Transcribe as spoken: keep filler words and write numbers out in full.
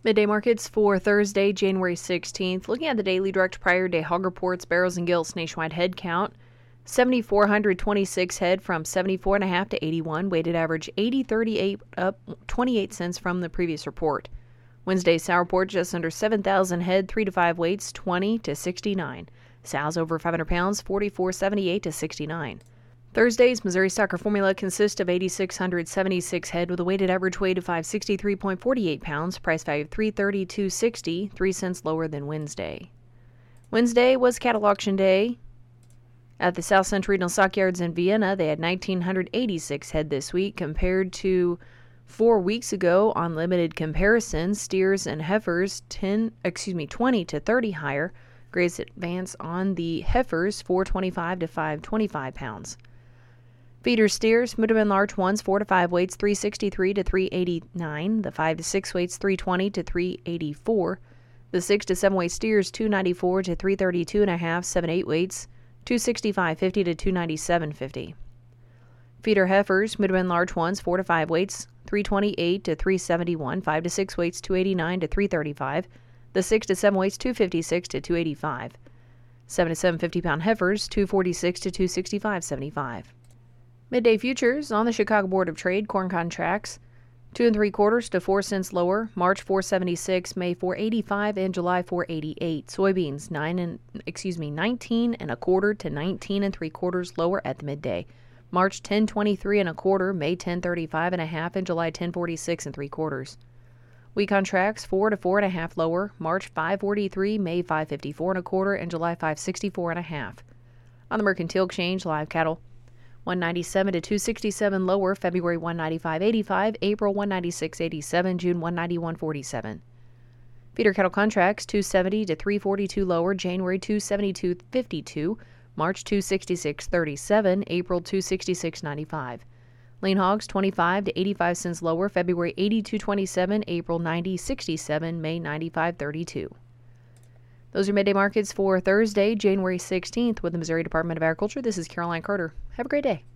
Midday markets for Thursday, January sixteenth. Looking at the daily direct prior day hog reports, barrels and gilts nationwide head count. seven thousand four hundred twenty-six head from seventy-four point five to eighty-one. Weighted average eighty thirty-eight, up twenty-eight cents from the previous report. Wednesday's sow report just under seven thousand head, three to five weights, twenty to sixty-nine. Sows over five hundred pounds, forty-four seventy-eight to sixty-nine. Thursday's Missouri Stocker Formula consists of eight thousand six hundred seventy-six head with a weighted average weight of five hundred sixty-three point four eight pounds, price value of three hundred thirty-two sixty, three cents lower than Wednesday. Wednesday was cattle auction day. At the South Central Regional Stockyards in Vienna, they had one thousand nine hundred eighty-six head this week compared to four weeks ago. On limited comparisons, steers and heifers ten, excuse me, twenty to thirty higher. Grades advance on the heifers four twenty-five to five twenty-five pounds. Feeder steers, medium and large ones, four to five weights, three sixty-three to three eighty-nine. The five to six weights, three twenty to three eighty-four. The six to seven weight steers, two ninety-four to three thirty-two and a half. Seven eight weights, two sixty-five fifty to two ninety-seven fifty. Feeder heifers, medium and large ones, four to five weights, three twenty-eight to three seventy-one. Five to six weights, two eighty-nine to three thirty-five. The six to seven weights, two fifty-six to two eighty-five. Seven to seven fifty pound heifers, two forty-six to two sixty-five seventy-five. Midday futures on the Chicago Board of Trade. Corn contracts two and three quarters to four cents lower. March four seventy-six, May four eighty-five, and July four eighty-eight. Soybeans nine and excuse me nineteen and a quarter to nineteen and three quarters lower at the midday. March ten twenty-three and a quarter, May ten thirty-five and a half, and July ten forty-six and three quarters. Wheat contracts four to four and a half lower. March five forty-three, May five fifty-four and a quarter, and July five sixty-four and a half. On the Mercantile Exchange, live cattle one ninety-seven to two sixty-seven lower. February one ninety-five eighty-five, April one ninety-six eighty-seven, June one ninety-one forty-seven. Feeder cattle contracts two seventy to three forty-two lower. January two seventy-two fifty-two, March two sixty-six thirty-seven, April two sixty-six ninety-five. Lean hogs twenty-five to eighty-five cents lower. February eighty-two twenty-seven, April ninety sixty-seven, May ninety-five thirty-two. Those are midday markets for Thursday, January sixteenth with the Missouri Department of Agriculture. This is Caroline Carter. Have a great day.